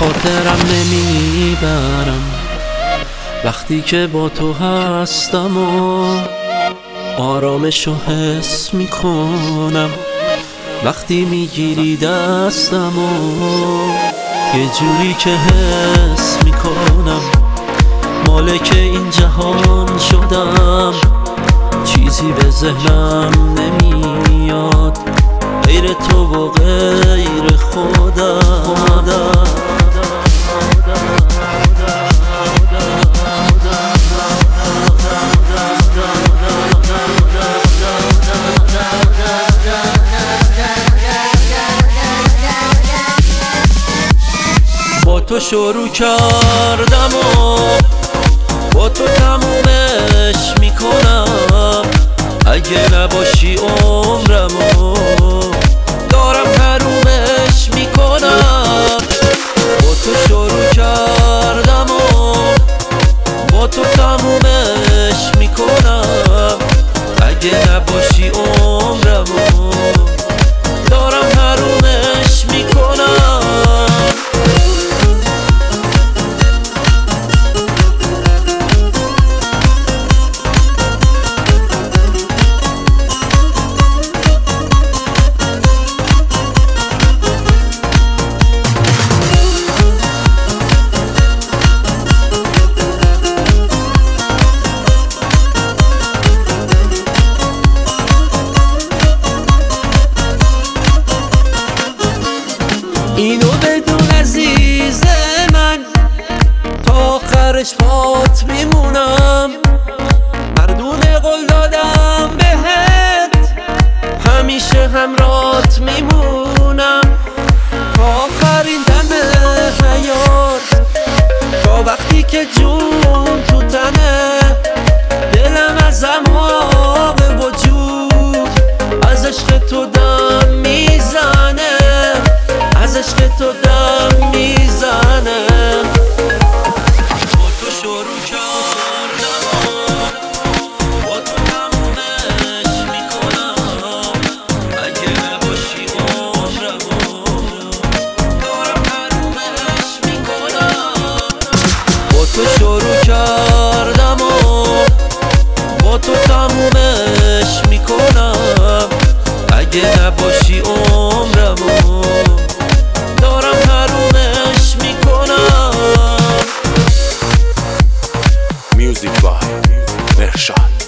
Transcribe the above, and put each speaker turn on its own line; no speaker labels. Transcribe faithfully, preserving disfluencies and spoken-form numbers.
خاطرم نمیبرم وقتی که با تو هستم و آرامشو حس میکنم وقتی میگیری دستم و یه جوری که حس میکنم مالک این جهان شدم. چیزی به ذهنم نمیاد غیر تو و غیر خودم. با تو شروع کردم و با تو تمومش میکنم. اگه نباشی عمرمو دارم حرومش میکنم. با تو شروع کردم و با تو تمومش میکنم. اگه نباشی عمرمو دارم حرومش میکنم. اینو بدون عزیز من تا آخرش پات میمونم. مردونه قول دادم بهت همیشه همراهت میمونم تا آخرین دم حیات، تا وقتی که جون تو تنه دلم از اعماق وجود از عشق تو دم میزنه، از عشق تو دم میزنه. با تو شروع کردم با تو تمومش میکنم. اگه نباشی عمرمو دارم حرومش میکنم. با تو شروع کردم و با تو تمومش میکنم. اگه نباشی عمرمو دارم حرومش میکنم.
Music by Mershad.